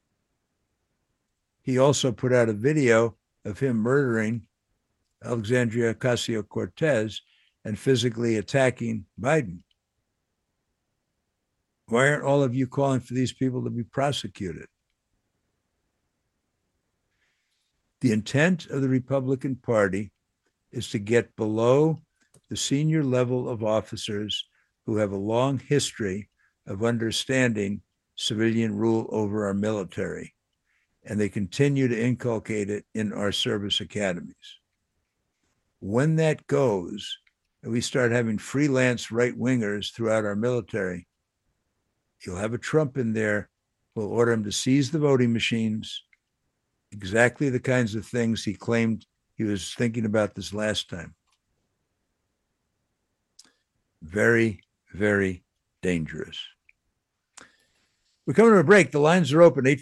He also put out a video of him murdering Alexandria Ocasio-Cortez and physically attacking Biden. Why aren't all of you calling for these people to be prosecuted? The intent of the Republican Party is to get below the senior level of officers who have a long history of understanding civilian rule over our military, and they continue to inculcate it in our service academies. When that goes, and we start having freelance right-wingers throughout our military, you'll have a Trump in there who will order him to seize the voting machines, exactly the kinds of things he claimed he was thinking about this last time. Very, very dangerous. We're coming to a break. The lines are open,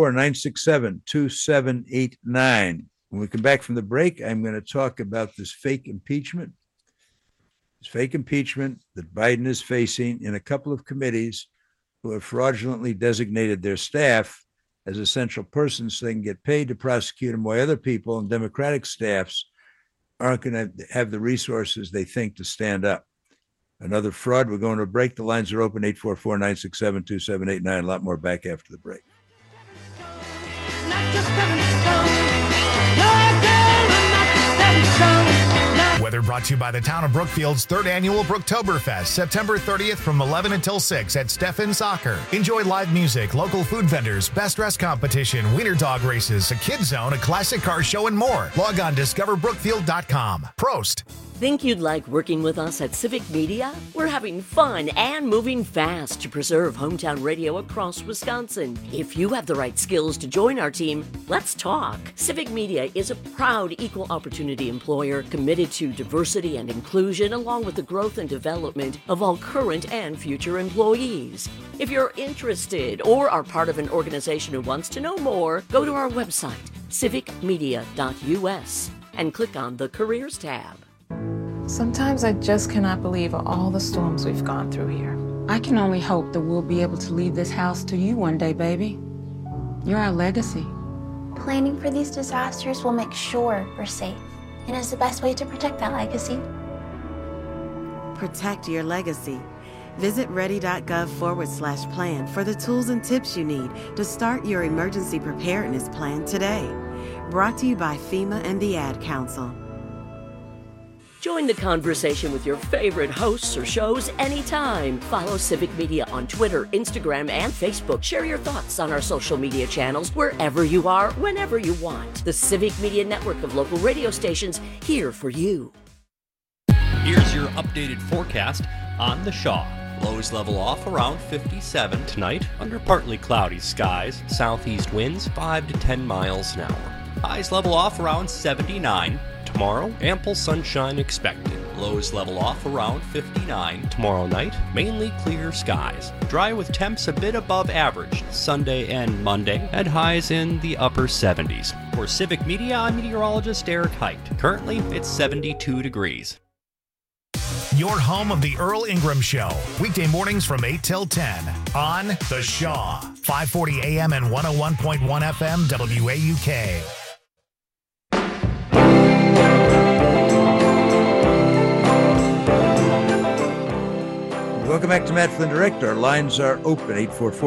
844-967-2789. When we come back from the break, I'm going to talk about this fake impeachment. This fake impeachment that Biden is facing in a couple of committees who have fraudulently designated their staff as essential persons so they can get paid to prosecute them, while other people and Democratic staffs aren't going to have the resources they think to stand up. Another fraud. We're going to break. The lines are open, 844-967-2789. A lot more back after the break. Weather brought to you by the town of Brookfield's 3rd annual Brooktoberfest, September 30th from 11 until 6 at Steffen Soccer. Enjoy live music, local food vendors, best dress competition, wiener dog races, a kids zone, a classic car show, and more. Log on discoverbrookfield.com. Prost. Think you'd like working with us at Civic Media? We're having fun and moving fast to preserve hometown radio across Wisconsin. If you have the right skills to join our team, let's talk. Civic Media is a proud equal opportunity employer committed to diversity and inclusion, along with the growth and development of all current and future employees. If you're interested or are part of an organization who wants to know more, go to our website, civicmedia.us, and click on the Careers tab. Sometimes I just cannot believe all the storms we've gone through here. I can only hope that we'll be able to leave this house to you one day, baby. You're our legacy. Planning for these disasters will make sure we're safe, and is the best way to protect that legacy. Protect your legacy. Visit ready.gov/plan for the tools and tips you need to start your emergency preparedness plan today. Brought to you by FEMA and the Ad Council. Join the conversation with your favorite hosts or shows anytime. Follow Civic Media on Twitter, Instagram, and Facebook. Share your thoughts on our social media channels wherever you are, whenever you want. The Civic Media Network of local radio stations, here for you. Here's your updated forecast on the Shaw. Lows level off around 57 tonight under partly cloudy skies. Southeast winds 5 to 10 miles an hour. Highs level off around 79. Tomorrow, ample sunshine expected. Lows level off around 59. Tomorrow night, mainly clear skies. Dry with temps a bit above average Sunday and Monday, and highs in the upper 70s. For Civic Media, I'm meteorologist Eric Height. Currently, it's 72 degrees. Your home of the Earl Ingram Show. Weekday mornings from 8 till 10 on The Shaw. 540 AM and 101.1 FM WAUK. Welcome back to Matt Flynn Direct. Our lines are open,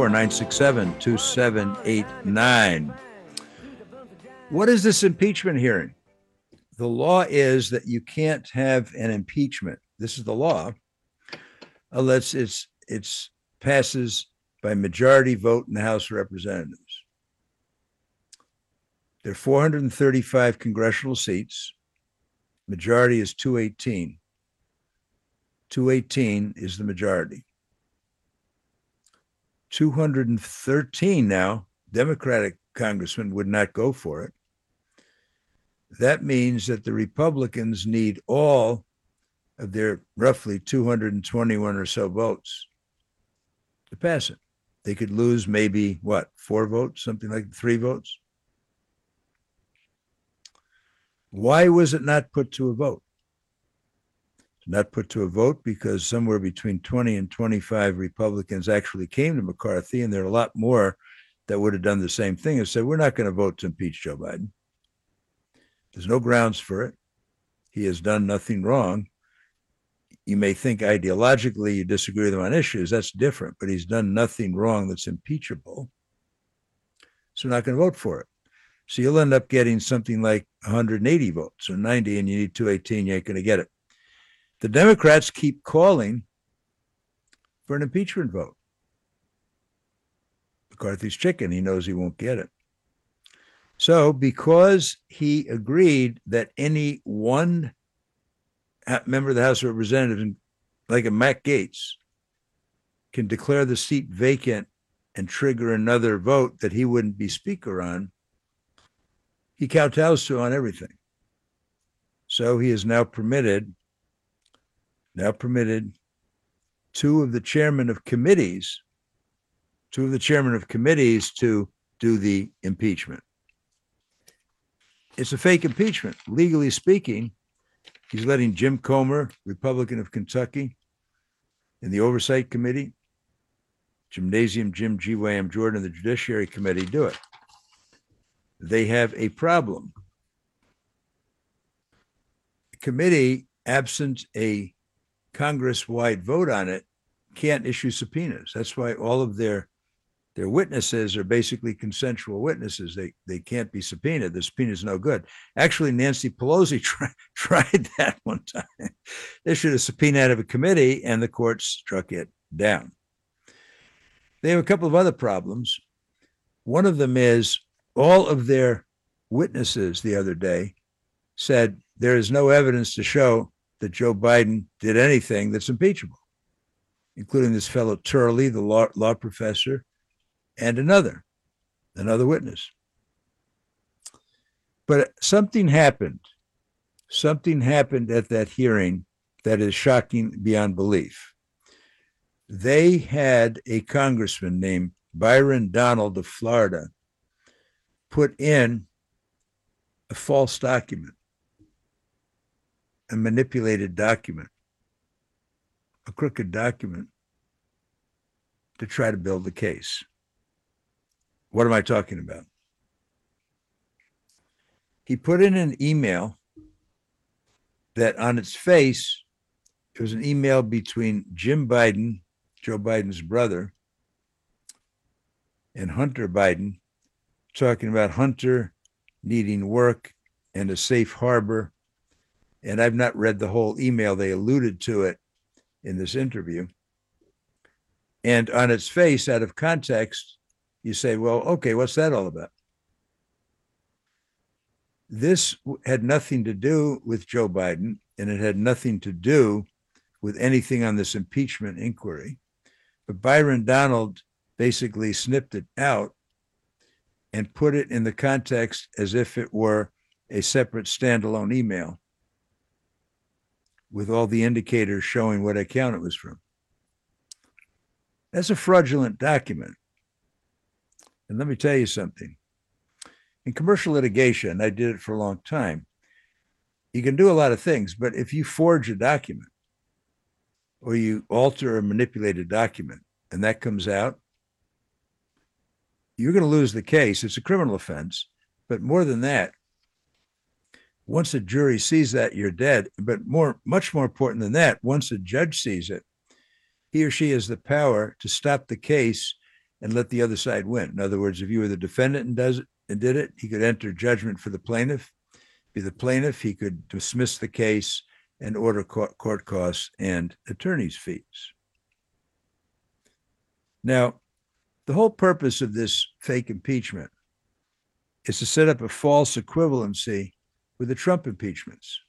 844-967-2789. What is this impeachment hearing? The law is that you can't have an impeachment. This is the law, unless it's passes by majority vote in the House of Representatives. There are 435 congressional seats. Majority is 218. 218 is the majority. 213 now, Democratic congressmen would not go for it. That means that the Republicans need all of their roughly 221 or so votes to pass it. They could lose maybe, 4 votes, something like 3 votes? Why was it not put to a vote? Not put to a vote because somewhere between 20 and 25 Republicans actually came to McCarthy, and there are a lot more that would have done the same thing and said, we're not going to vote to impeach Joe Biden. There's no grounds for it. He has done nothing wrong. You may think ideologically you disagree with him on issues. That's different, but he's done nothing wrong that's impeachable. So we're not going to vote for it. So you'll end up getting something like 180 votes or 90, and you need 218, you ain't going to get it. The Democrats keep calling for an impeachment vote. McCarthy's chicken. He knows he won't get it. So because he agreed that any one member of the House of Representatives, like a Matt Gaetz, can declare the seat vacant and trigger another vote that he wouldn't be speaker on, he kowtows to on everything. So he is now permitted two of the chairmen of committees to do the impeachment. It's a fake impeachment. Legally speaking, he's letting Jim Comer, Republican of Kentucky, in the Oversight Committee, Gymnasium Jim G.Y.M. Jordan, the Judiciary Committee, do it. They have a problem. The committee, absent a Congress-wide vote on it, can't issue subpoenas. That's why all of their witnesses are basically consensual witnesses. They can't be subpoenaed. The subpoena is no good. Actually, Nancy Pelosi tried that one time. They issued a subpoena out of a committee, and the court struck it down. They have a couple of other problems. One of them is all of their witnesses the other day said there is no evidence to show that Joe Biden did anything that's impeachable, including this fellow Turley, the law professor, and another witness. But something happened at that hearing that is shocking beyond belief. They had a congressman named Byron Donald of Florida put in a false document, a manipulated document, a crooked document to try to build the case. What am I talking about? He put in an email that on its face, it was an email between Jim Biden, Joe Biden's brother, and Hunter Biden, talking about Hunter needing work and a safe harbor And I've not read the whole email. They alluded to it in this interview. And on its face, out of context, you say, well, okay, what's that all about? This had nothing to do with Joe Biden, and it had nothing to do with anything on this impeachment inquiry. But Byron Donald basically snipped it out and put it in the context as if it were a separate standalone email with all the indicators showing what account it was from. That's a fraudulent document. And let me tell you something. In commercial litigation, I did it for a long time. You can do a lot of things, but if you forge a document or you alter or manipulate a document and that comes out, you're going to lose the case. It's a criminal offense. But more than that, once a jury sees that, you're dead. But much more important than that, once a judge sees it, he or she has the power to stop the case and let the other side win. In other words, if you were the defendant and did it, he could enter judgment for the plaintiff. Be the plaintiff, he could dismiss the case and order court costs and attorney's fees. Now, the whole purpose of this fake impeachment is to set up a false equivalency with the Trump impeachments.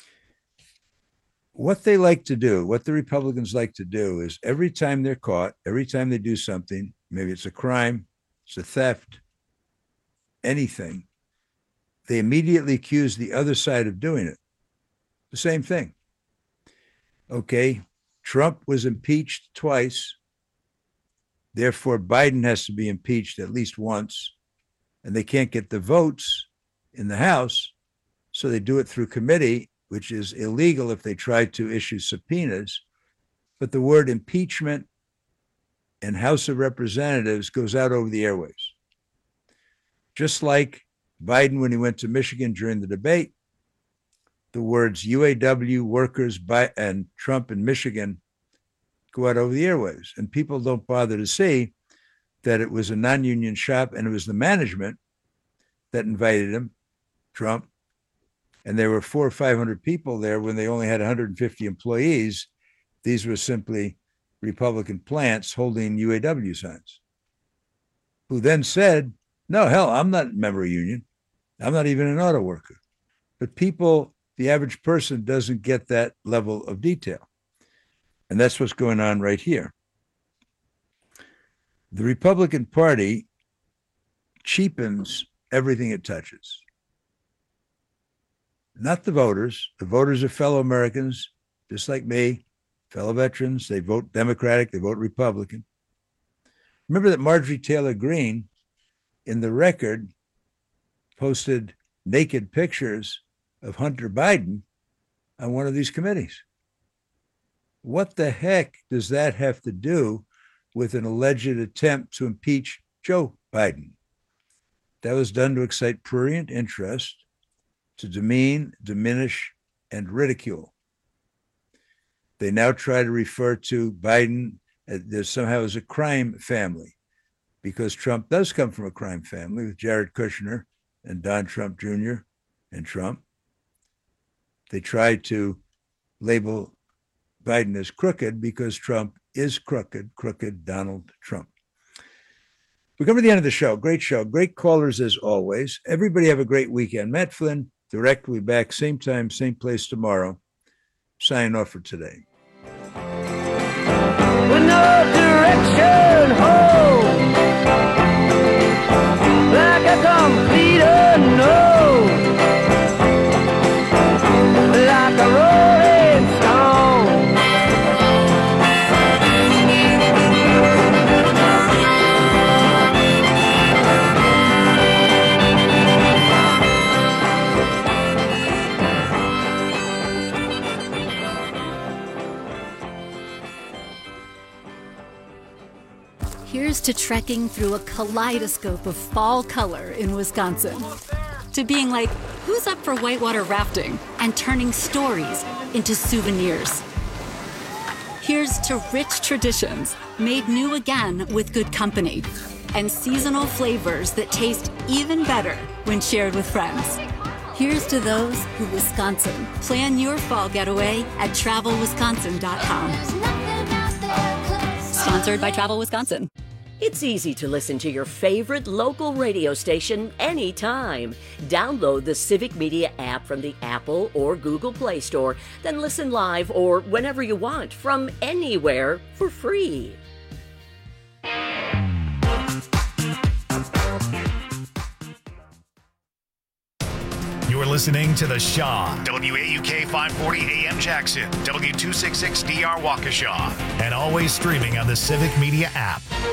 What they like to do, what the Republicans like to do is every time they're caught, every time they do something, maybe it's a crime, it's a theft, anything, they immediately accuse the other side of doing it. The same thing. Okay, Trump was impeached twice. Therefore, Biden has to be impeached at least once. And they can't get the votes in the House, so they do it through committee, which is illegal if they try to issue subpoenas. But the word impeachment and House of Representatives goes out over the airwaves. Just like Biden, when he went to Michigan during the debate, the words UAW workers and Trump in Michigan go out over the airwaves. And people don't bother to see that it was a non-union shop and it was the management that invited him, Trump. And there were 400 or 500 people there when they only had 150 employees. These were simply Republican plants holding UAW signs, who then said, no, hell, I'm not a member of a union. I'm not even an auto worker. But people, the average person doesn't get that level of detail. And that's what's going on right here. The Republican Party cheapens everything it touches. Not the voters. The voters are fellow Americans, just like me, fellow veterans. They vote Democratic, they vote Republican. Remember that Marjorie Taylor Greene, in the Record, posted naked pictures of Hunter Biden on one of these committees. What the heck does that have to do with an alleged attempt to impeach Joe Biden? That was done to excite prurient interest, to demean, diminish, and ridicule. They now try to refer to Biden as somehow as a crime family, because Trump does come from a crime family with Jared Kushner and Don Trump Jr. and Trump. They try to label Biden as crooked because Trump is crooked Donald Trump. We're coming to the end of the show. Great show. Great callers as always. Everybody have a great weekend. Matt Flynn, Direct, will be back same time, same place tomorrow. Signing off for today. With no direction home, like a complete unknown, like a rolling stone. Here's to trekking through a kaleidoscope of fall color in Wisconsin. To being like, who's up for whitewater rafting? And turning stories into souvenirs. Here's to rich traditions made new again with good company. And seasonal flavors that taste even better when shared with friends. Here's to those who Wisconsin. Plan your fall getaway at TravelWisconsin.com. Sponsored by Travel Wisconsin. It's easy to listen to your favorite local radio station anytime. Download the Civic Media app from the Apple or Google Play Store, then listen live or whenever you want from anywhere for free. You're listening to The Shaw, WAUK 540 AM Jackson, W266DR Waukesha, and always streaming on the Civic Media app.